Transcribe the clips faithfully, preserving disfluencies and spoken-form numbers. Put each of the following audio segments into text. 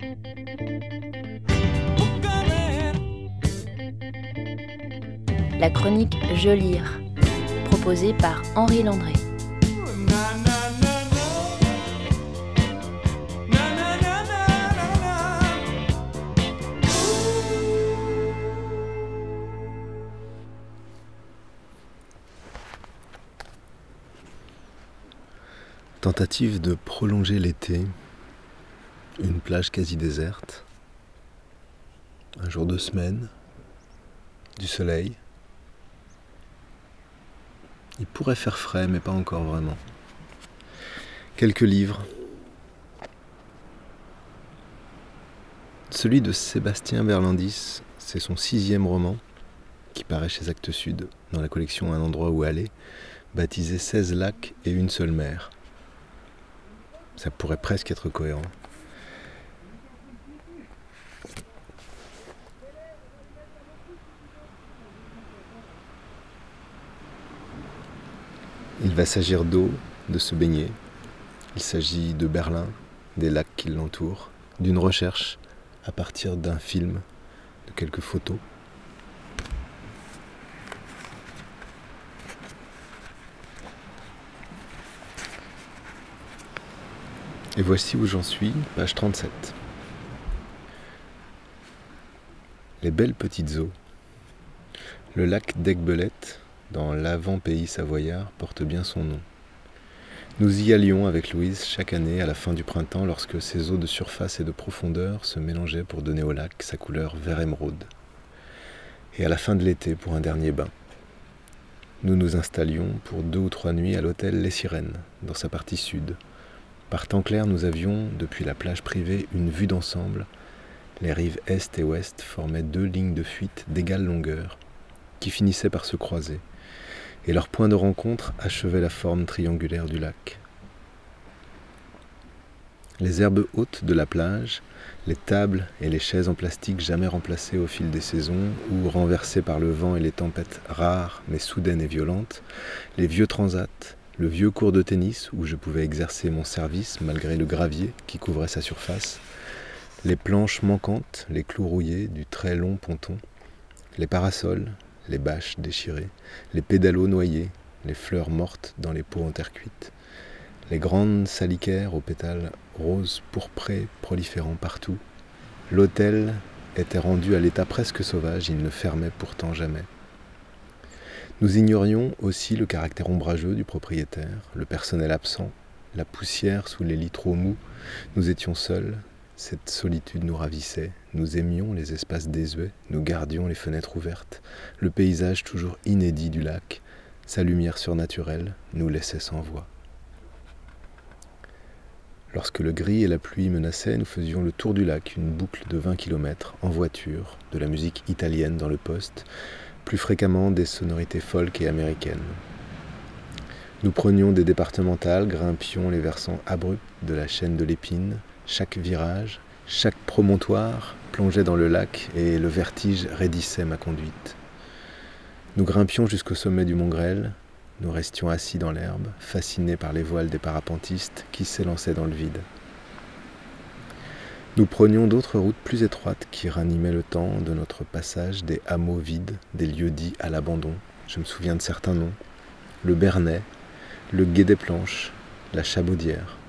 La chronique Je lire, proposée par Henri Landré. Tentative de prolonger l'été, une plage quasi déserte, un jour de semaine, du soleil. Il pourrait faire frais, mais pas encore vraiment. Quelques livres. Celui de Sébastien Berlandis, c'est son sixième roman, qui paraît chez Actes Sud, dans la collection Un endroit où aller, baptisé seize lacs et une seule mer. Ça pourrait presque être cohérent. Il va s'agir d'eau, de se baigner. Il s'agit de Berlin, des lacs qui l'entourent, d'une recherche à partir d'un film, de quelques photos. Et voici où j'en suis, page trente-sept. Les belles petites eaux. Le lac d'Aiguebelette, dans l'avant-pays savoyard, porte bien son nom. Nous y allions avec Louise chaque année à la fin du printemps lorsque ces eaux de surface et de profondeur se mélangeaient pour donner au lac sa couleur vert émeraude. Et à la fin de l'été pour un dernier bain. Nous nous installions pour deux ou trois nuits à l'hôtel Les Sirènes, dans sa partie sud. Par temps clair, nous avions, depuis la plage privée, une vue d'ensemble. Les rives est et ouest formaient deux lignes de fuite d'égale longueur, qui finissaient par se croiser, et leur point de rencontre achevait la forme triangulaire du lac. Les herbes hautes de la plage, les tables et les chaises en plastique jamais remplacées au fil des saisons, ou renversées par le vent et les tempêtes rares mais soudaines et violentes, les vieux transats, le vieux court de tennis où je pouvais exercer mon service malgré le gravier qui couvrait sa surface, les planches manquantes, les clous rouillés du très long ponton, les parasols, les bâches déchirées, les pédalos noyés, les fleurs mortes dans les pots en terre cuite, les grandes salicaires aux pétales roses pourprés proliférant partout. L'hôtel était rendu à l'état presque sauvage, il ne fermait pourtant jamais. Nous ignorions aussi le caractère ombrageux du propriétaire, le personnel absent, la poussière sous les lits trop mous. Nous étions seuls, cette solitude nous ravissait, nous aimions les espaces désuets, nous gardions les fenêtres ouvertes, le paysage toujours inédit du lac, sa lumière surnaturelle nous laissait sans voix. Lorsque le gris et la pluie menaçaient, nous faisions le tour du lac, une boucle de vingt kilomètres, en voiture, de la musique italienne dans le poste, plus fréquemment des sonorités folk et américaines. Nous prenions des départementales, grimpions les versants abrupts de la chaîne de l'Épine. Chaque virage, chaque promontoire plongeait dans le lac et le vertige raidissait ma conduite. Nous grimpions jusqu'au sommet du Mont Grêle, nous restions assis dans l'herbe, fascinés par les voiles des parapentistes qui s'élançaient dans le vide. Nous prenions d'autres routes plus étroites qui ranimaient le temps de notre passage, des hameaux vides, des lieux dits à l'abandon. Je me souviens de certains noms. Le Bernay, le Gué des Planches, la Chabaudière.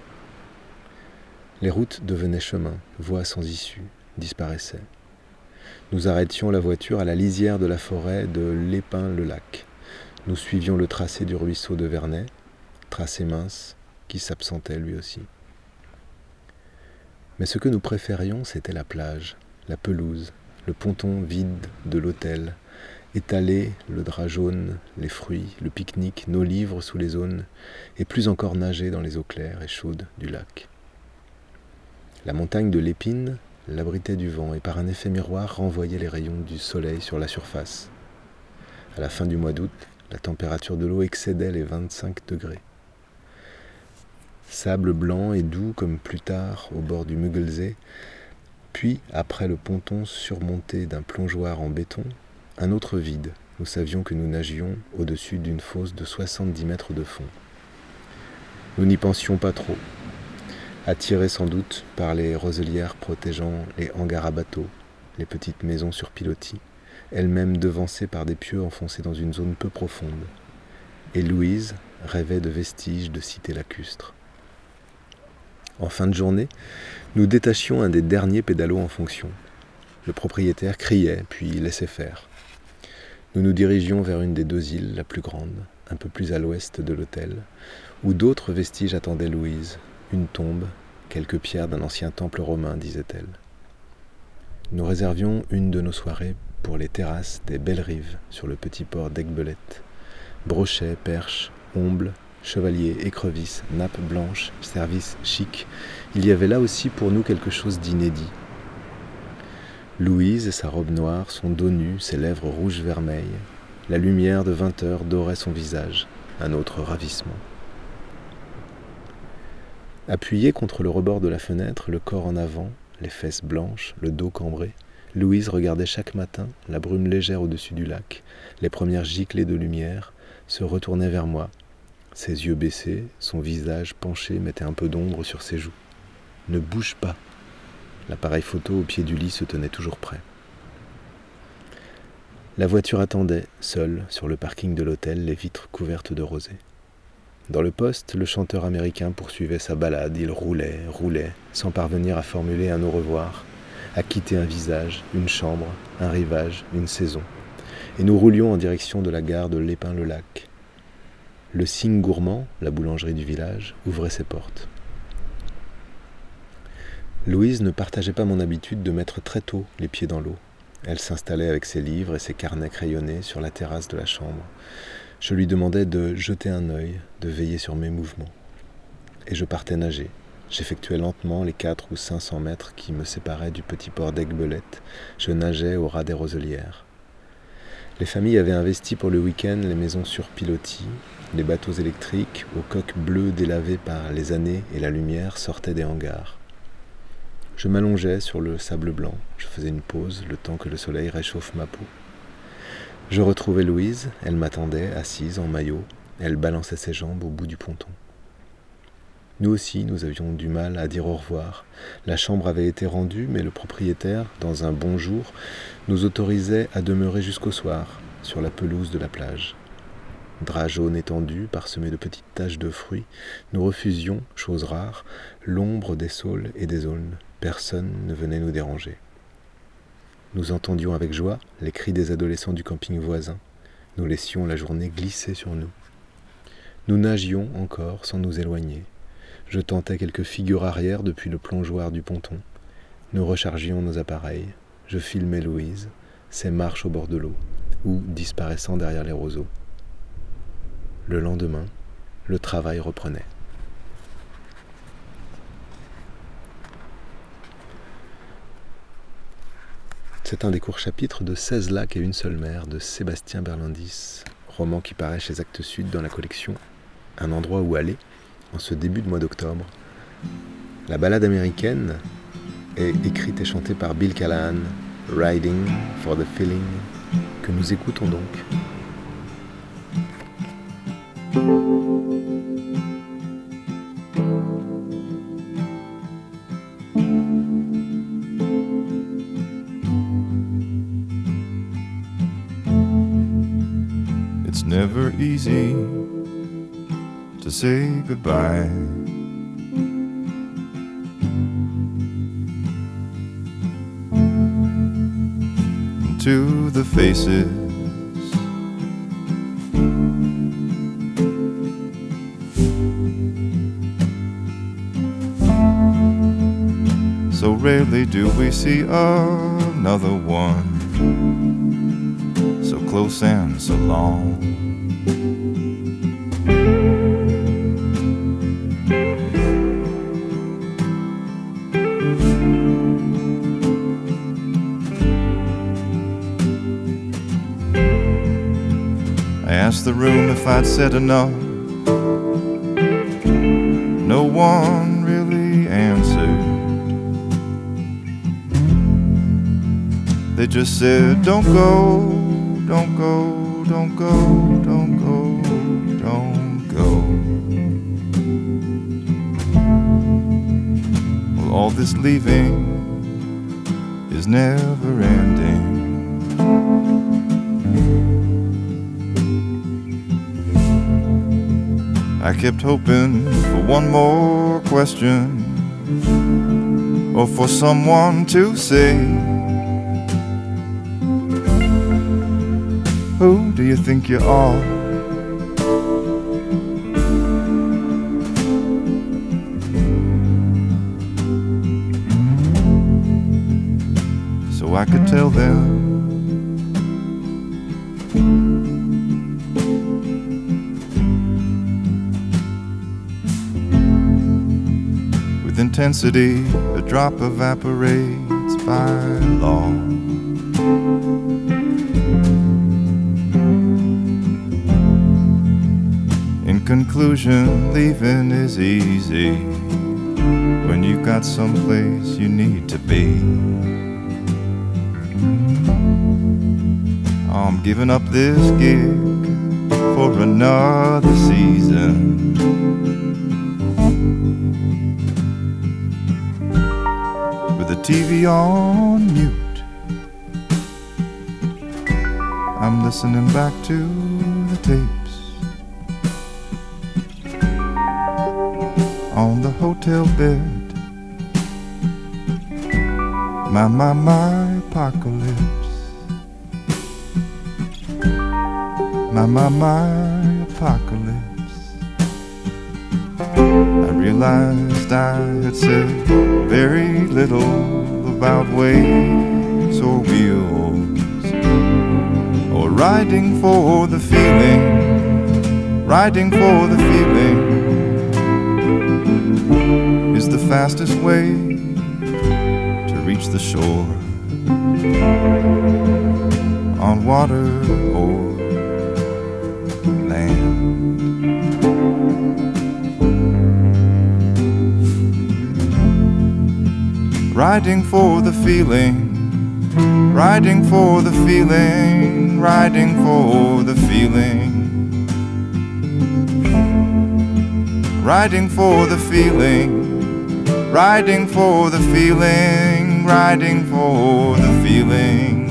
Les routes devenaient chemins, voies sans issue, disparaissaient. Nous arrêtions la voiture à la lisière de la forêt de l'Épin-le-Lac. Nous suivions le tracé du ruisseau de Vernet, tracé mince, qui s'absentait lui aussi. Mais ce que nous préférions, c'était la plage, la pelouse, le ponton vide de l'hôtel, étaler le drap jaune, les fruits, le pique-nique, nos livres sous les aunes, et plus encore nager dans les eaux claires et chaudes du lac. La montagne de l'Épine l'abritait du vent et par un effet miroir renvoyait les rayons du soleil sur la surface. À la fin du mois d'août, la température de l'eau excédait les vingt-cinq degrés. Sable blanc et doux comme plus tard au bord du Müggelsee, puis, après le ponton surmonté d'un plongeoir en béton, un autre vide. Nous savions que nous nagions au-dessus d'une fosse de soixante-dix mètres de fond. Nous n'y pensions pas trop. attirés sans doute par les roselières protégeant les hangars à bateaux, les petites maisons sur pilotis, elles-mêmes devancées par des pieux enfoncés dans une zone peu profonde. Et Louise rêvait de vestiges de cités lacustres. En fin de journée, nous détachions un des derniers pédalos en fonction. Le propriétaire criait, puis laissait faire. Nous nous dirigions vers une des deux îles, la plus grande, un peu plus à l'ouest de l'hôtel, où d'autres vestiges attendaient Louise, une tombe, quelques pierres d'un ancien temple romain, disait-elle. Nous réservions une de nos soirées pour les terrasses des belles rives sur le petit port d'Aiguebelette. Brochets, perches, ombles, chevaliers, écrevisses, nappes blanches, service chic, il y avait là aussi pour nous quelque chose d'inédit. Louise et sa robe noire, son dos nu, ses lèvres rouges vermeilles, la lumière de vingt heures dorait son visage, un autre ravissement. Appuyée contre le rebord de la fenêtre, le corps en avant, les fesses blanches, le dos cambré, Louise regardait chaque matin la brume légère au-dessus du lac, les premières giclées de lumière, se retournait vers moi. Ses yeux baissés, son visage penché mettait un peu d'ombre sur ses joues. « Ne bouge pas !» L'appareil photo au pied du lit se tenait toujours prêt. La voiture attendait, seule, sur le parking de l'hôtel, les vitres couvertes de rosée. Dans le poste, le chanteur américain poursuivait sa balade. Il roulait, roulait, sans parvenir à formuler un au revoir, à quitter un visage, une chambre, un rivage, une saison. Et nous roulions en direction de la gare de Lépin-le-Lac. Le Cygne Gourmand, la boulangerie du village, ouvrait ses portes. Louise ne partageait pas mon habitude de mettre très tôt les pieds dans l'eau. Elle s'installait avec ses livres et ses carnets crayonnés sur la terrasse de la chambre. Je lui demandais de jeter un œil, de veiller sur mes mouvements. Et je partais nager. J'effectuais lentement les quatre ou cinq cents mètres qui me séparaient du petit port d'Aiguebelette. Je nageais au ras des roselières. Les familles avaient investi pour le week-end les maisons sur pilotis. Les bateaux électriques, aux coques bleues délavées par les années et la lumière, sortaient des hangars. Je m'allongeais sur le sable blanc, je faisais une pause, le temps que le soleil réchauffe ma peau. Je retrouvais Louise, elle m'attendait, assise en maillot, elle balançait ses jambes au bout du ponton. Nous aussi, nous avions du mal à dire au revoir. La chambre avait été rendue, mais le propriétaire, dans un bon jour, nous autorisait à demeurer jusqu'au soir, sur la pelouse de la plage. Drap jaune étendu, parsemé de petites taches de fruits, nous refusions, chose rare, l'ombre des saules et des aulnes. Personne ne venait nous déranger. Nous entendions avec joie les cris des adolescents du camping voisin. Nous laissions la journée glisser sur nous. Nous nagions encore sans nous éloigner. Je tentais quelques figures arrière depuis le plongeoir du ponton. Nous rechargions nos appareils. Je filmais Louise, ses marches au bord de l'eau, ou disparaissant derrière les roseaux. Le lendemain, le travail reprenait. C'est un des courts chapitres de seize lacs et une seule mer de Sébastien Berlandis, roman qui paraît chez Actes Sud dans la collection Un endroit où aller, en ce début de mois d'octobre. La ballade américaine est écrite et chantée par Bill Callahan, Riding for the Feeling, que nous écoutons donc. It's never easy to say goodbye. To the faces so rarely do we see another one, so close and so long. I asked the room if I'd said enough. No one really answered. They just said, don't go, don't go, don't go, don't go, don't go. all this leaving is never ending. I kept hoping for one more question, or for someone to say, who do you think you are? So I could tell them with intensity, a drop evaporates by law. In conclusion, leaving is easy when you've got someplace you need to be. I'm giving up this gig for another season. With the T V on mute, I'm listening back to the tapes on the hotel bed. My, my, my apocalypse. My, my, my apocalypse. I realized I had said very little about waves or wheels, or riding for the feeling. Riding for the feeling is the fastest way to reach the shore, on water or land. Riding for the feeling, riding for the feeling, riding for the feeling, riding for the feeling, riding for the feeling, riding for the feeling.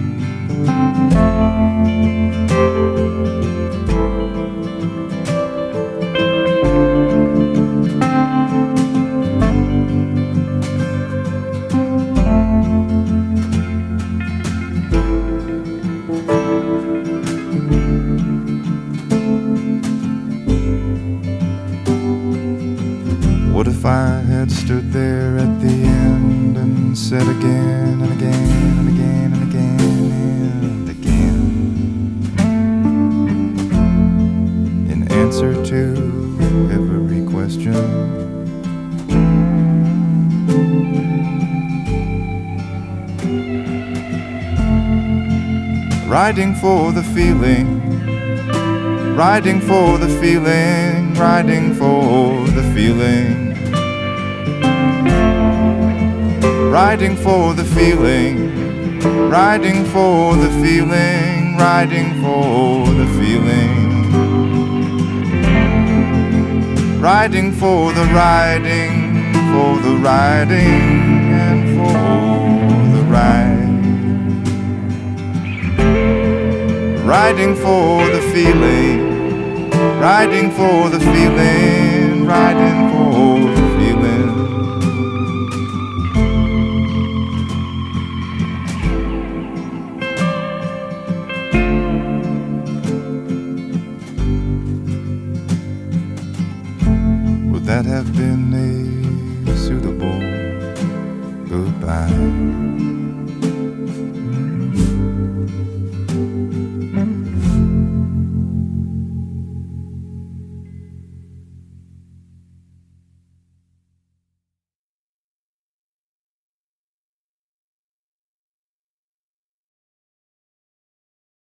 What if I had stood there at the end and said again and again and again and again and again, in answer to every question, riding for the feeling, riding for the feeling, riding for the feeling, riding for the feeling, riding for the feeling, riding for the feeling, riding for the riding, for the riding, and for the ride, riding for the feeling, riding for the feeling, riding for the feeling. Would that have been a suitable goodbye?